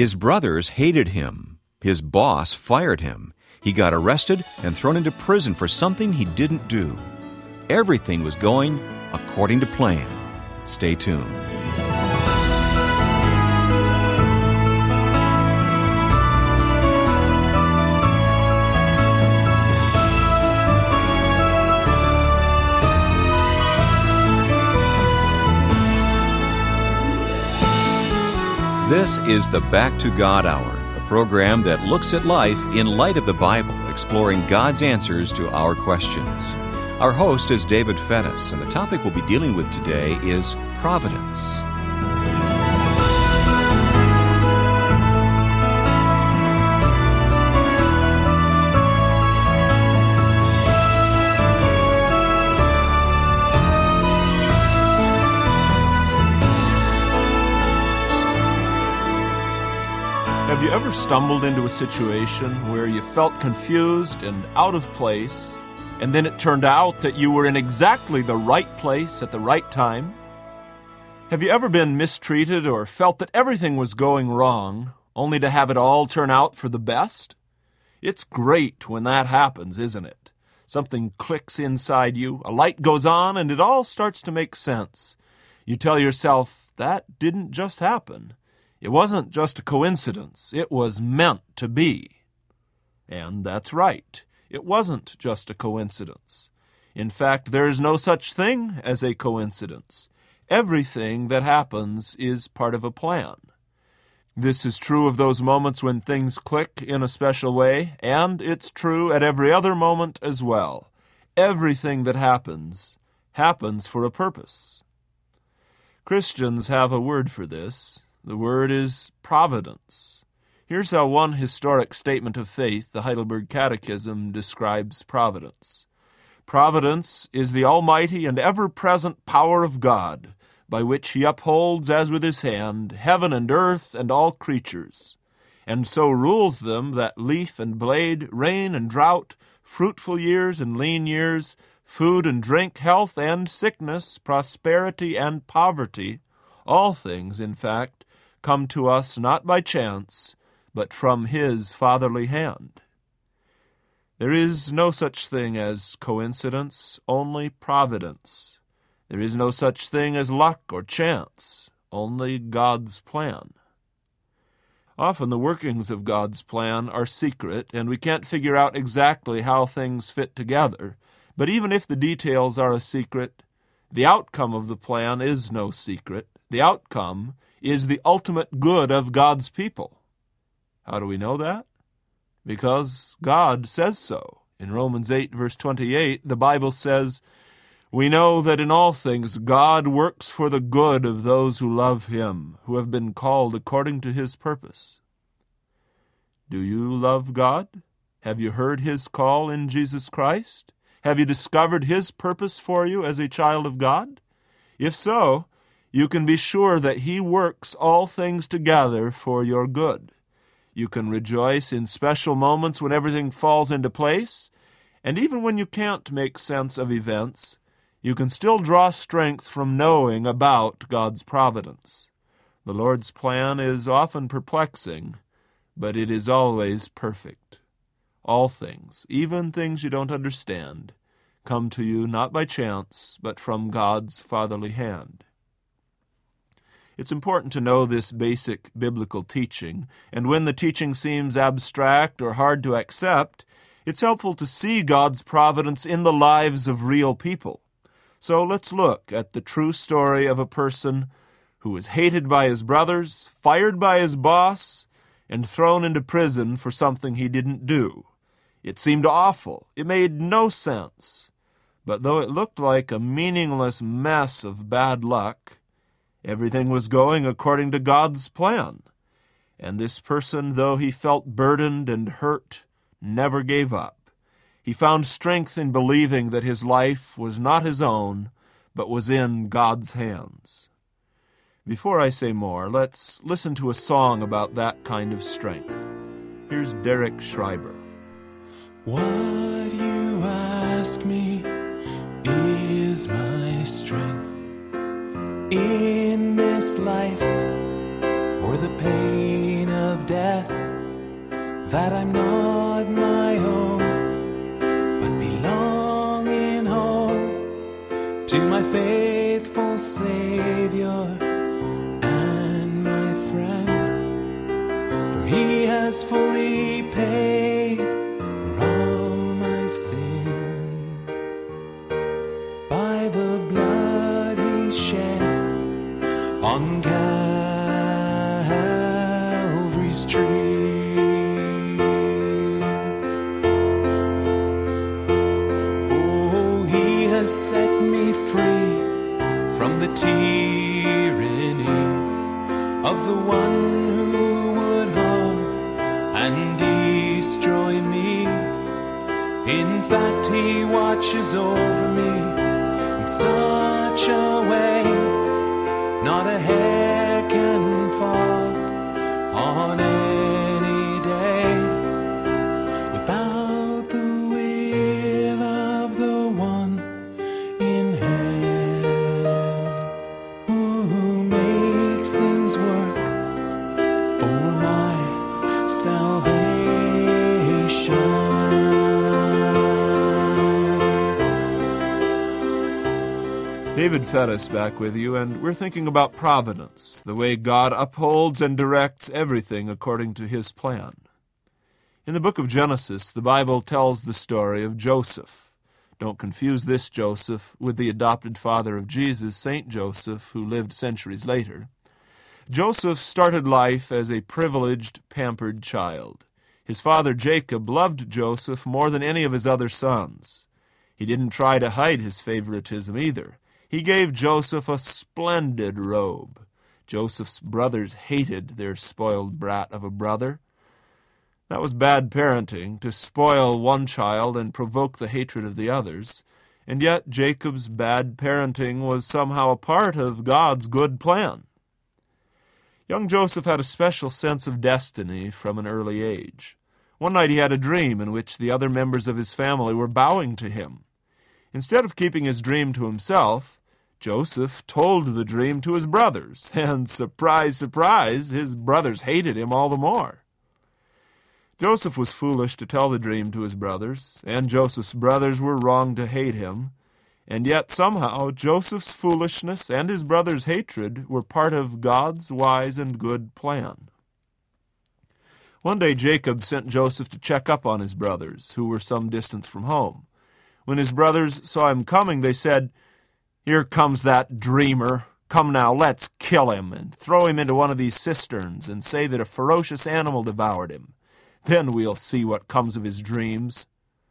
His brothers hated him. His boss fired him. He got arrested and thrown into prison for something he didn't do. Everything was going according to plan. Stay tuned. This is the Back to God Hour, a program that looks at life in light of the Bible, exploring God's answers to our questions. Our host is David Fettis, and the topic we'll be dealing with today is providence. Have you ever stumbled into a situation where you felt confused and out of place, and then it turned out that you were in exactly the right place at the right time? Have you ever been mistreated or felt that everything was going wrong, only to have it all turn out for the best? It's great when that happens, isn't it? Something clicks inside you, a light goes on, and it all starts to make sense. You tell yourself, that didn't just happen. It wasn't just a coincidence. It was meant to be. And that's right. It wasn't just a coincidence. In fact, there is no such thing as a coincidence. Everything that happens is part of a plan. This is true of those moments when things click in a special way, and it's true at every other moment as well. Everything that happens for a purpose. Christians have a word for this. The word is providence. Here's how one historic statement of faith, the Heidelberg Catechism, describes providence. Providence is the almighty and ever-present power of God, by which he upholds, as with his hand, heaven and earth and all creatures, and so rules them that leaf and blade, rain and drought, fruitful years and lean years, food and drink, health and sickness, prosperity and poverty, all things, in fact, come to us not by chance, but from his fatherly hand. There is no such thing as coincidence, only providence. There is no such thing as luck or chance, only God's plan. Often the workings of God's plan are secret, and we can't figure out exactly how things fit together. But even if the details are a secret, the outcome of the plan is no secret. The outcome is the ultimate good of God's people. How do we know that? Because God says so. In Romans 8, verse 28, the Bible says, "We know that in all things God works for the good of those who love him, who have been called according to his purpose." Do you love God? Have you heard his call in Jesus Christ? Have you discovered his purpose for you as a child of God? If so, you can be sure that he works all things together for your good. You can rejoice in special moments when everything falls into place, and even when you can't make sense of events, you can still draw strength from knowing about God's providence. The Lord's plan is often perplexing, but it is always perfect. All things, even things you don't understand, come to you not by chance, but from God's fatherly hand. It's important to know this basic biblical teaching, and when the teaching seems abstract or hard to accept, it's helpful to see God's providence in the lives of real people. So let's look at the true story of a person who was hated by his brothers, fired by his boss, and thrown into prison for something he didn't do. It seemed awful. It made no sense. But though it looked like a meaningless mess of bad luck, everything was going according to God's plan. And this person, though he felt burdened and hurt, never gave up. He found strength in believing that his life was not his own, but was in God's hands. Before I say more, let's listen to a song about that kind of strength. Here's Derek Schreiber. What you ask me is my strength in this life, or the pain of death, that I'm not my own, but belong in home to my faithful Savior and my friend, for He has fully paid for all my sin. By the blood He shed on Calvary's tree. Oh, He has set me free from the tyranny of the one who would harm and destroy me. In fact, He watches over me in such a way not a hair can fall on any day without the will of the one in heaven, who makes things work for my salvation. David Fettis back with you, and we're thinking about providence, the way God upholds and directs everything according to His plan. In the book of Genesis, the Bible tells the story of Joseph. Don't confuse this Joseph with the adopted father of Jesus, Saint Joseph, who lived centuries later. Joseph started life as a privileged, pampered child. His father Jacob loved Joseph more than any of his other sons. He didn't try to hide his favoritism either. He gave Joseph a splendid robe. Joseph's brothers hated their spoiled brat of a brother. That was bad parenting, to spoil one child and provoke the hatred of the others. And yet Jacob's bad parenting was somehow a part of God's good plan. Young Joseph had a special sense of destiny from an early age. One night he had a dream in which the other members of his family were bowing to him. Instead of keeping his dream to himself, Joseph told the dream to his brothers, and surprise, surprise, his brothers hated him all the more. Joseph was foolish to tell the dream to his brothers, and Joseph's brothers were wrong to hate him, and yet somehow Joseph's foolishness and his brothers' hatred were part of God's wise and good plan. One day Jacob sent Joseph to check up on his brothers, who were some distance from home. When his brothers saw him coming, they said, "Here comes that dreamer. Come now, let's kill him and throw him into one of these cisterns and say that a ferocious animal devoured him. Then we'll see what comes of his dreams."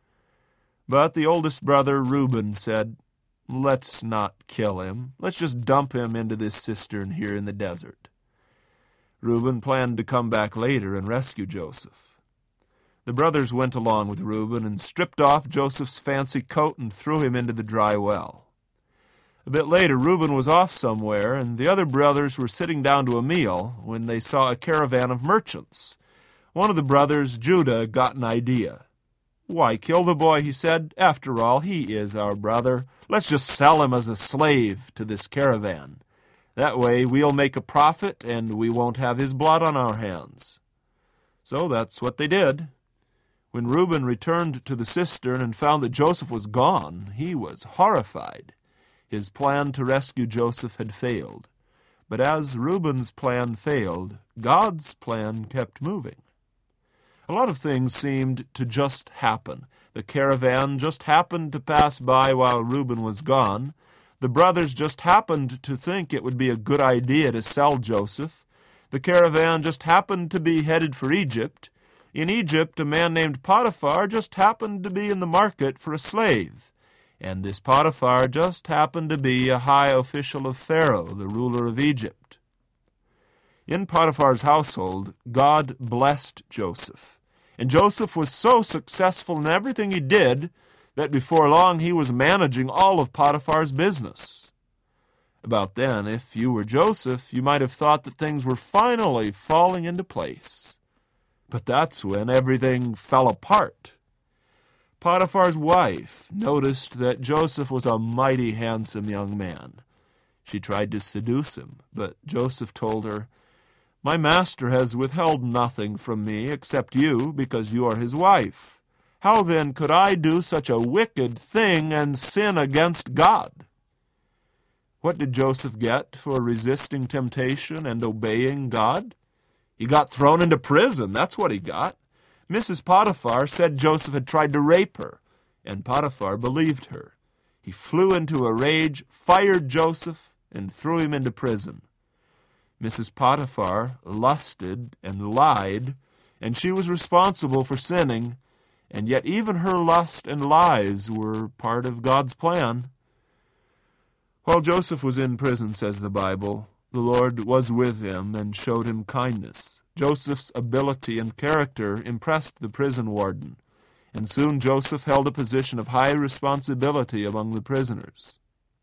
But the oldest brother, Reuben, said, "Let's not kill him. Let's just dump him into this cistern here in the desert." Reuben planned to come back later and rescue Joseph. The brothers went along with Reuben and stripped off Joseph's fancy coat and threw him into the dry well. A bit later, Reuben was off somewhere, and the other brothers were sitting down to a meal when they saw a caravan of merchants. One of the brothers, Judah, got an idea. "Why kill the boy?" he said. "After all, he is our brother. Let's just sell him as a slave to this caravan. That way we'll make a profit, and we won't have his blood on our hands." So that's what they did. When Reuben returned to the cistern and found that Joseph was gone, he was horrified. His plan to rescue Joseph had failed. But as Reuben's plan failed, God's plan kept moving. A lot of things seemed to just happen. The caravan just happened to pass by while Reuben was gone. The brothers just happened to think it would be a good idea to sell Joseph. The caravan just happened to be headed for Egypt. In Egypt, a man named Potiphar just happened to be in the market for a slave. And this Potiphar just happened to be a high official of Pharaoh, the ruler of Egypt. In Potiphar's household, God blessed Joseph. And Joseph was so successful in everything he did that before long he was managing all of Potiphar's business. About then, if you were Joseph, you might have thought that things were finally falling into place. But that's when everything fell apart. Potiphar's wife noticed that Joseph was a mighty handsome young man. She tried to seduce him, but Joseph told her, My master has withheld nothing from me except you, because you are his wife. How then could I do such a wicked thing and sin against God?" What did Joseph get for resisting temptation and obeying God? He got thrown into prison. That's what he got. Mrs. Potiphar said Joseph had tried to rape her, and Potiphar believed her. He flew into a rage, fired Joseph, and threw him into prison. Mrs. Potiphar lusted and lied, and she was responsible for sinning, and yet even her lust and lies were part of God's plan. While Joseph was in prison, says the Bible, the Lord was with him and showed him kindness. Joseph's ability and character impressed the prison warden, and soon Joseph held a position of high responsibility among the prisoners.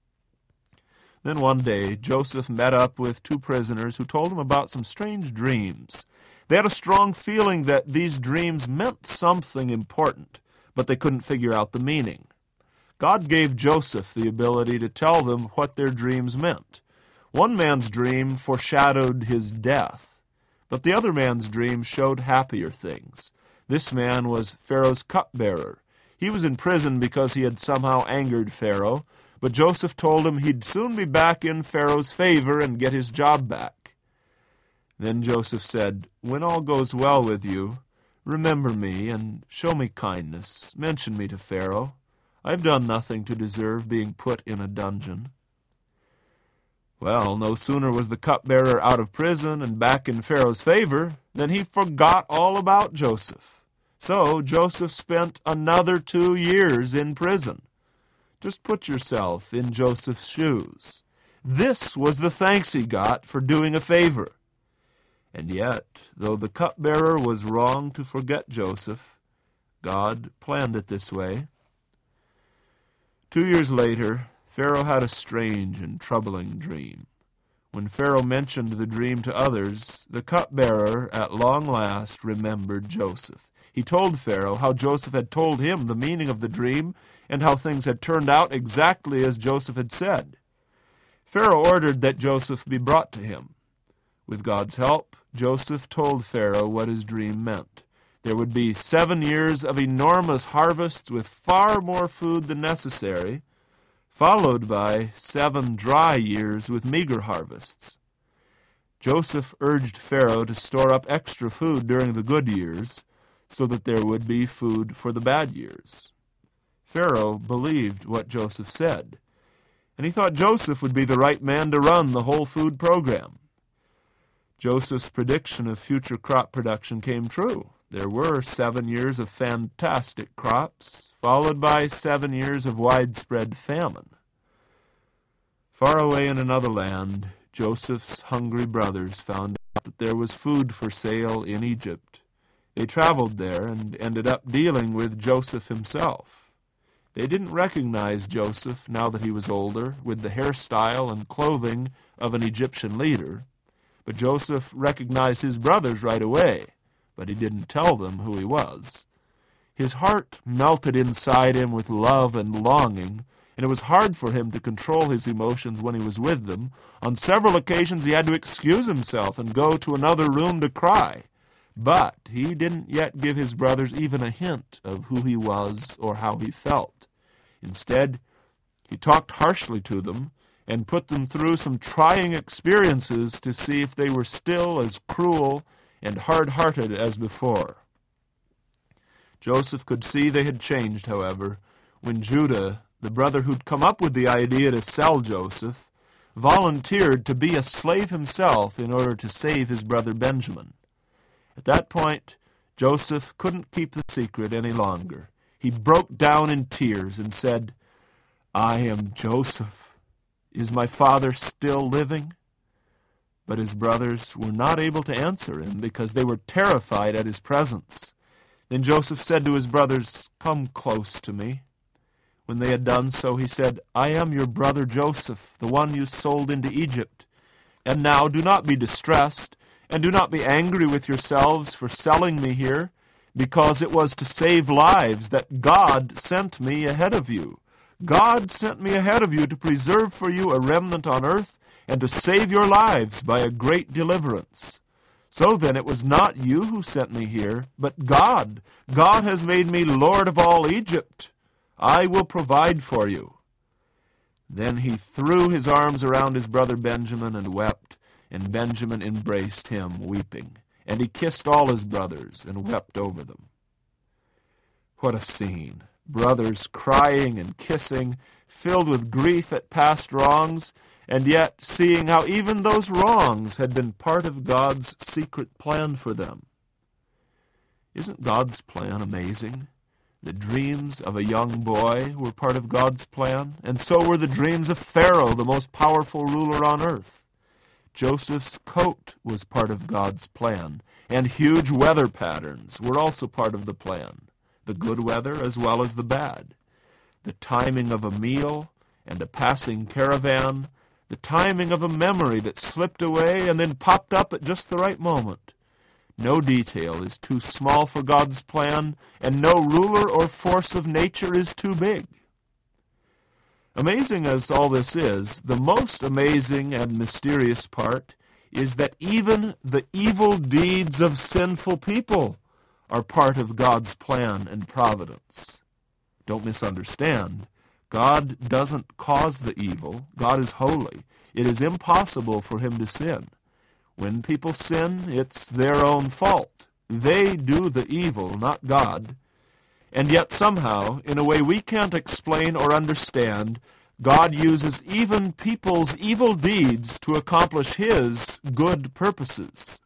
Then one day, Joseph met up with two prisoners who told him about some strange dreams. They had a strong feeling that these dreams meant something important, but they couldn't figure out the meaning. God gave Joseph the ability to tell them what their dreams meant. One man's dream foreshadowed his death, but the other man's dream showed happier things. This man was Pharaoh's cupbearer. He was in prison because he had somehow angered Pharaoh, but Joseph told him he'd soon be back in Pharaoh's favor and get his job back. Then Joseph said, "When all goes well with you, remember me and show me kindness. Mention me to Pharaoh. I've done nothing to deserve being put in a dungeon." Well, no sooner was the cupbearer out of prison and back in Pharaoh's favor than he forgot all about Joseph. So Joseph spent another 2 years in prison. Just put yourself in Joseph's shoes. This was the thanks he got for doing a favor. And yet, though the cupbearer was wrong to forget Joseph, God planned it this way. 2 years later, Pharaoh had a strange and troubling dream. When Pharaoh mentioned the dream to others, the cupbearer at long last remembered Joseph. He told Pharaoh how Joseph had told him the meaning of the dream and how things had turned out exactly as Joseph had said. Pharaoh ordered that Joseph be brought to him. With God's help, Joseph told Pharaoh what his dream meant. There would be 7 years of enormous harvests with far more food than necessary, followed by 7 dry years with meager harvests. Joseph urged Pharaoh to store up extra food during the good years so that there would be food for the bad years. Pharaoh believed what Joseph said, and he thought Joseph would be the right man to run the whole food program. Joseph's prediction of future crop production came true. There were 7 years of fantastic crops, followed by 7 years of widespread famine. Far away in another land, Joseph's hungry brothers found out that there was food for sale in Egypt. They traveled there and ended up dealing with Joseph himself. They didn't recognize Joseph now that he was older, with the hairstyle and clothing of an Egyptian leader. But Joseph recognized his brothers right away, but he didn't tell them who he was. His heart melted inside him with love and longing, and it was hard for him to control his emotions when he was with them. On several occasions he had to excuse himself and go to another room to cry. But he didn't yet give his brothers even a hint of who he was or how he felt. Instead, he talked harshly to them and put them through some trying experiences to see if they were still as cruel and hard-hearted as before. Joseph could see they had changed, however, when Judah, the brother who'd come up with the idea to sell Joseph, volunteered to be a slave himself in order to save his brother Benjamin. At that point, Joseph couldn't keep the secret any longer. He broke down in tears and said, "I am Joseph. Is my father still living?" But his brothers were not able to answer him because they were terrified at his presence. Then Joseph said to his brothers, "Come close to me." When they had done so, he said, "I am your brother Joseph, the one you sold into Egypt. And now do not be distressed, and do not be angry with yourselves for selling me here, because it was to save lives that God sent me ahead of you. God sent me ahead of you to preserve for you a remnant on earth and to save your lives by a great deliverance. So then it was not you who sent me here, but God. God has made me Lord of all Egypt. I will provide for you." Then he threw his arms around his brother Benjamin and wept, and Benjamin embraced him, weeping. And he kissed all his brothers and wept over them. What a scene! Brothers crying and kissing, filled with grief at past wrongs, and yet seeing how even those wrongs had been part of God's secret plan for them. Isn't God's plan amazing? The dreams of a young boy were part of God's plan, and so were the dreams of Pharaoh, the most powerful ruler on earth. Joseph's coat was part of God's plan, and huge weather patterns were also part of the plan, the good weather as well as the bad. The timing of a meal and a passing caravan, the timing of a memory that slipped away and then popped up at just the right moment. No detail is too small for God's plan, and no ruler or force of nature is too big. Amazing as all this is, the most amazing and mysterious part is that even the evil deeds of sinful people are part of God's plan and providence. Don't misunderstand. God doesn't cause the evil. God is holy. It is impossible for him to sin. When people sin, it's their own fault. They do the evil, not God. And yet somehow, in a way we can't explain or understand, God uses even people's evil deeds to accomplish his good purposes.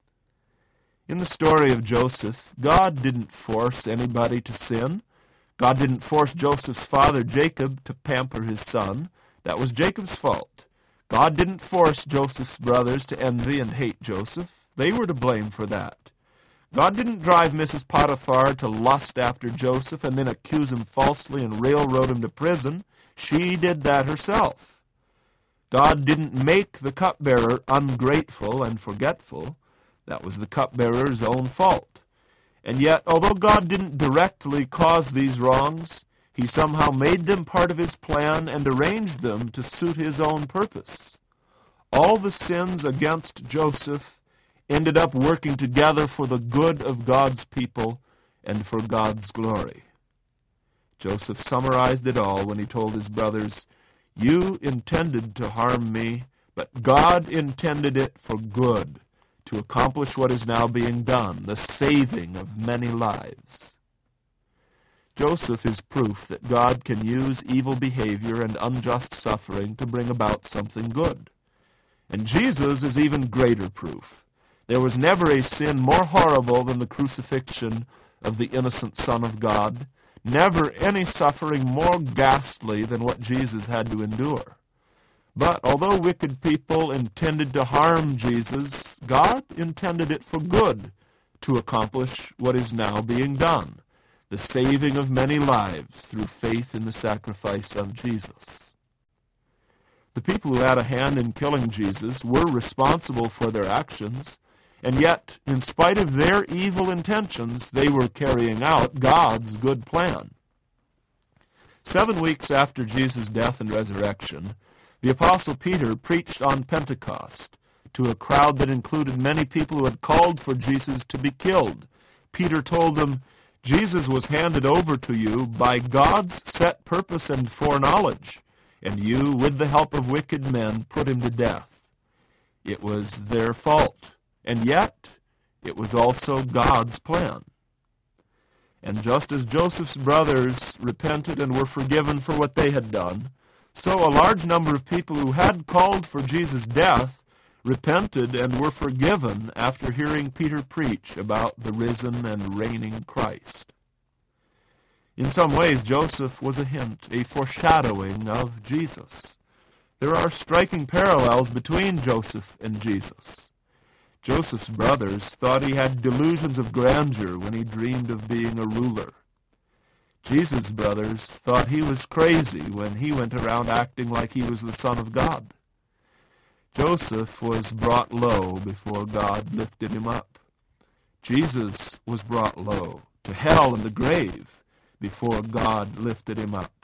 In the story of Joseph, God didn't force anybody to sin. God didn't force Joseph's father, Jacob, to pamper his son. That was Jacob's fault. God didn't force Joseph's brothers to envy and hate Joseph. They were to blame for that. God didn't drive Mrs. Potiphar to lust after Joseph and then accuse him falsely and railroad him to prison. She did that herself. God didn't make the cupbearer ungrateful and forgetful. That was the cupbearer's own fault. And yet, although God didn't directly cause these wrongs, he somehow made them part of his plan and arranged them to suit his own purpose. All the sins against Joseph ended up working together for the good of God's people and for God's glory. Joseph summarized it all when he told his brothers, "You intended to harm me, but God intended it for good, to accomplish what is now being done, the saving of many lives." Joseph is proof that God can use evil behavior and unjust suffering to bring about something good. And Jesus is even greater proof. There was never a sin more horrible than the crucifixion of the innocent Son of God, never any suffering more ghastly than what Jesus had to endure. But although wicked people intended to harm Jesus, God intended it for good to accomplish what is now being done, the saving of many lives through faith in the sacrifice of Jesus. The people who had a hand in killing Jesus were responsible for their actions, and yet, in spite of their evil intentions, they were carrying out God's good plan. 7 weeks after Jesus' death and resurrection, the Apostle Peter preached on Pentecost to a crowd that included many people who had called for Jesus to be killed. Peter told them, "Jesus was handed over to you by God's set purpose and foreknowledge, and you, with the help of wicked men, put him to death. It was their fault, and yet it was also God's plan." And just as Joseph's brothers repented and were forgiven for what they had done, so a large number of people who had called for Jesus' death repented and were forgiven after hearing Peter preach about the risen and reigning Christ. In some ways, Joseph was a hint, a foreshadowing of Jesus. There are striking parallels between Joseph and Jesus. Joseph's brothers thought he had delusions of grandeur when he dreamed of being a ruler. Jesus' brothers thought he was crazy when he went around acting like he was the Son of God. Joseph was brought low before God lifted him up. Jesus was brought low to hell and the grave before God lifted him up.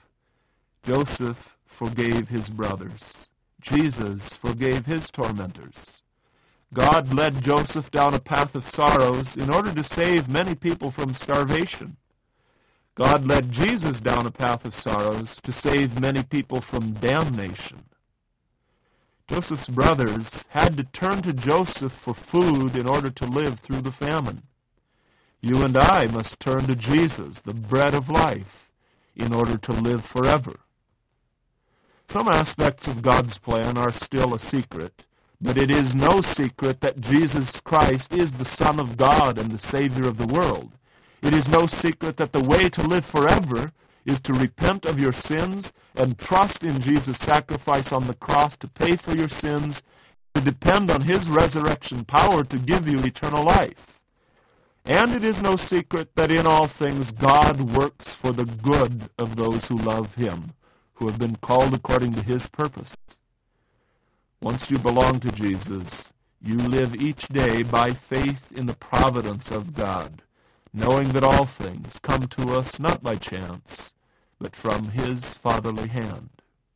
Joseph forgave his brothers. Jesus forgave his tormentors. God led Joseph down a path of sorrows in order to save many people from starvation. God led Jesus down a path of sorrows to save many people from damnation. Joseph's brothers had to turn to Joseph for food in order to live through the famine. You and I must turn to Jesus, the bread of life, in order to live forever. Some aspects of God's plan are still a secret, but it is no secret that Jesus Christ is the Son of God and the Savior of the world. It is no secret that the way to live forever is to repent of your sins and trust in Jesus' sacrifice on the cross to pay for your sins, to depend on his resurrection power to give you eternal life. And it is no secret that in all things God works for the good of those who love him, who have been called according to his purposes. Once you belong to Jesus, you live each day by faith in the providence of God, knowing that all things come to us not by chance, but from his fatherly hand.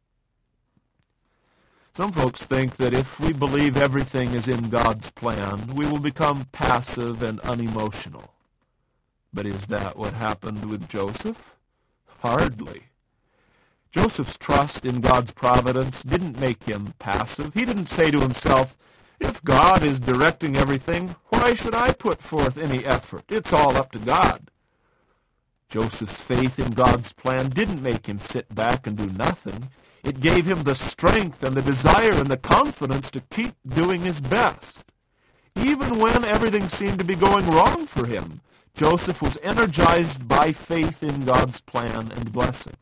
Some folks think that if we believe everything is in God's plan, we will become passive and unemotional. But is that what happened with Joseph? Hardly. Joseph's trust in God's providence didn't make him passive. He didn't say to himself, if God is directing everything, why should I put forth any effort? It's all up to God. Joseph's faith in God's plan didn't make him sit back and do nothing. It gave him the strength and the desire and the confidence to keep doing his best. Even when everything seemed to be going wrong for him, Joseph was energized by faith in God's plan and blessing.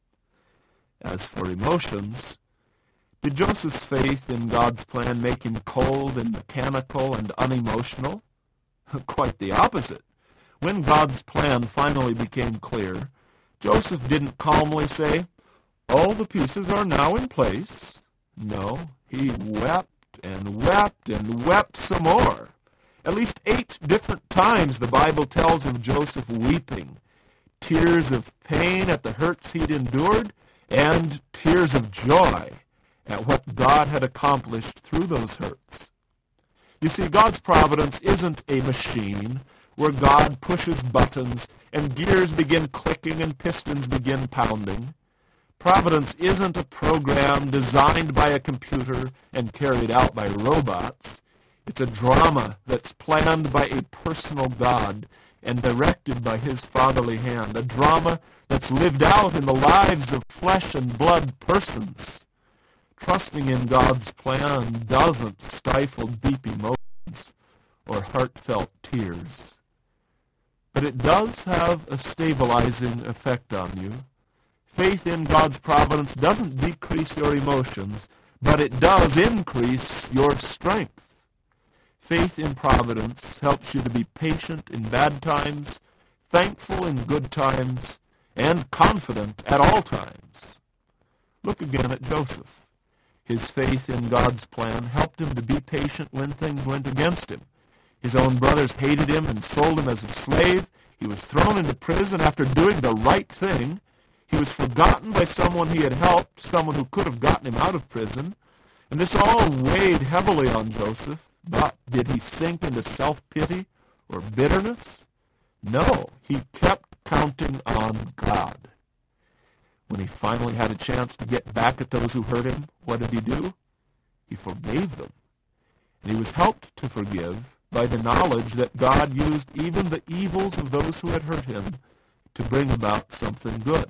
As for emotions, did Joseph's faith in God's plan make him cold and mechanical and unemotional? Quite the opposite. When God's plan finally became clear, Joseph didn't calmly say, all the pieces are now in place. No, he wept and wept and wept some more. At least 8 different times the Bible tells of Joseph weeping, tears of pain at the hurts he'd endured, and tears of joy at what God had accomplished through those hurts. You see, God's providence isn't a machine where God pushes buttons and gears begin clicking and pistons begin pounding. Providence isn't a program designed by a computer and carried out by robots. It's a drama that's planned by a personal God and directed by his fatherly hand, a drama that's lived out in the lives of flesh and blood persons. Trusting in God's plan doesn't stifle deep emotions or heartfelt tears. But it does have a stabilizing effect on you. Faith in God's providence doesn't decrease your emotions, but it does increase your strength. Faith in providence helps you to be patient in bad times, thankful in good times, and confident at all times. Look again at Joseph. His faith in God's plan helped him to be patient when things went against him. His own brothers hated him and sold him as a slave. He was thrown into prison after doing the right thing. He was forgotten by someone he had helped, someone who could have gotten him out of prison. And this all weighed heavily on Joseph. But did he sink into self-pity or bitterness? No, he kept counting on God. When he finally had a chance to get back at those who hurt him, what did he do? He forgave them. And he was helped to forgive by the knowledge that God used even the evils of those who had hurt him to bring about something good.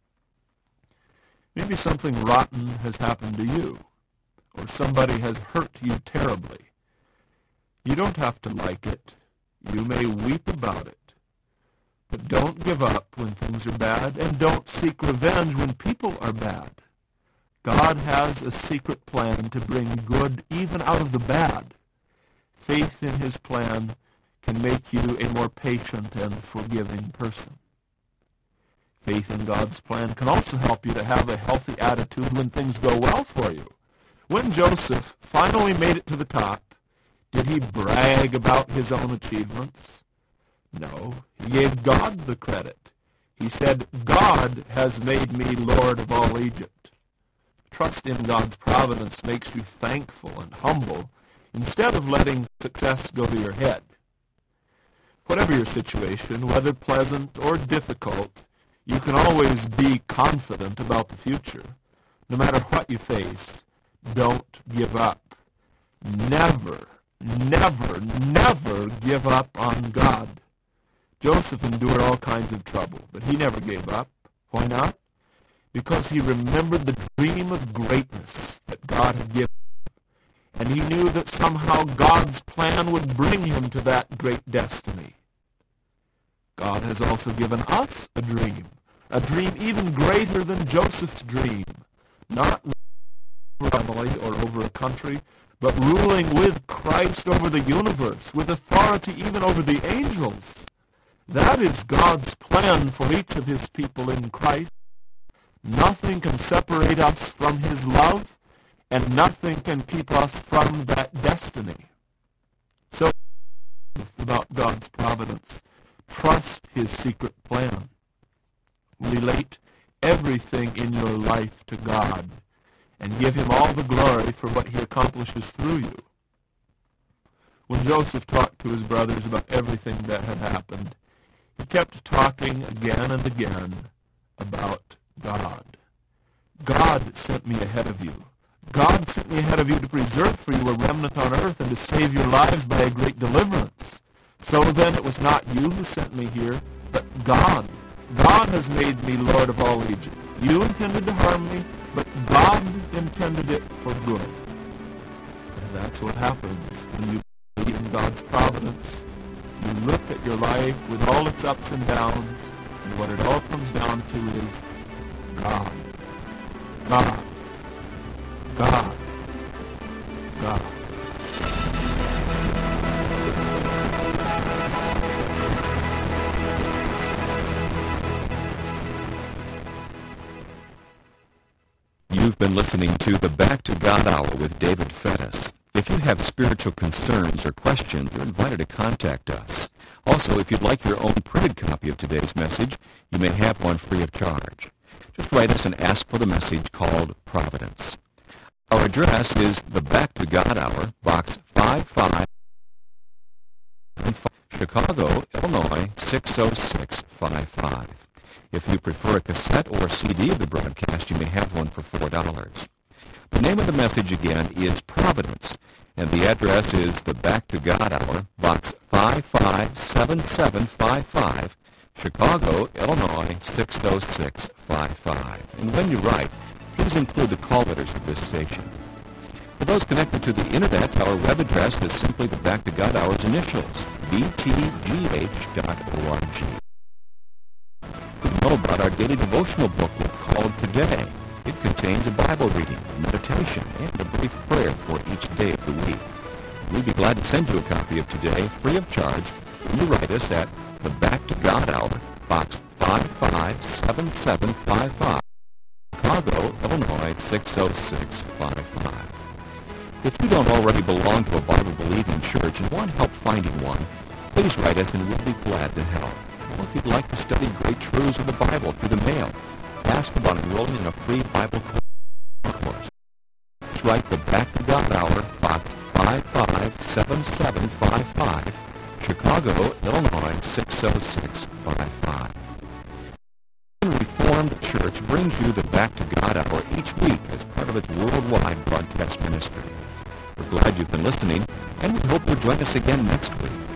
Maybe something rotten has happened to you, or somebody has hurt you terribly. You don't have to like it. You may weep about it. But don't give up when things are bad, and don't seek revenge when people are bad. God has a secret plan to bring good even out of the bad. Faith in his plan can make you a more patient and forgiving person. Faith in God's plan can also help you to have a healthy attitude when things go well for you. When Joseph finally made it to the top, did he brag about his own achievements? No, he gave God the credit. He said, God has made me Lord of all Egypt. Trust in God's providence makes you thankful and humble, instead of letting success go to your head. Whatever your situation, whether pleasant or difficult, you can always be confident about the future. No matter what you face, don't give up. Never, never, never give up on God. Joseph endured all kinds of trouble, but he never gave up. Why not? Because he remembered the dream of greatness that God had given him, and he knew that somehow God's plan would bring him to that great destiny. God has also given us a dream even greater than Joseph's dream, not over a family or over a country, but ruling with Christ over the universe, with authority even over the angels. That is God's plan for each of his people in Christ. Nothing can separate us from his love, and nothing can keep us from that destiny. So, about God's providence, trust his secret plan. Relate everything in your life to God, and give him all the glory for what he accomplishes through you. When Joseph talked to his brothers about everything that had happened, he kept talking again and again about God. God sent me ahead of you. God sent me ahead of you to preserve for you a remnant on earth and to save your lives by a great deliverance. So then it was not you who sent me here, but God. God has made me Lord of all Egypt. You intended to harm me, but God intended it for good. And that's what happens when you believe in God's providence. You look at your life with all its ups and downs, and what it all comes down to is God. God. God. God. You've been listening to the Back to God Hour with David Fettis. If you have spiritual concerns or questions, you're invited to contact us. Also, if you'd like your own printed copy of today's message, you may have one free of charge. Just write us and ask for the message called Providence. Our address is the Back to God Hour, Box 55, Chicago, Illinois 60655. If you prefer a cassette or CD of the broadcast, you may have one for $4. The name of the message again is Providence, and the address is the Back to God Hour, Box 557755, Chicago, Illinois 60655. And when you write, please include the call letters of this station. For those connected to the Internet, our web address is simply the Back to God Hour's initials, btgh.org. You know about our daily devotional booklet called Today. It contains a Bible reading, meditation, and a brief prayer for each day of the week. We'd be glad to send you a copy of Today free of charge when you write us at the Back to God Hour, Box 557755, Chicago, Illinois 60655. If you don't already belong to a Bible-believing church and want help finding one, please write us and we'll be glad to help. Or if you'd like to study great truths of the Bible through the mail, ask about enrolling in a free Bible course. Just write the Back to God Hour, Box 557755, Chicago, Illinois 60655. The Reformed Church brings you the Back to God Hour each week as part of its worldwide broadcast ministry. We're glad you've been listening, and we hope you'll join us again next week.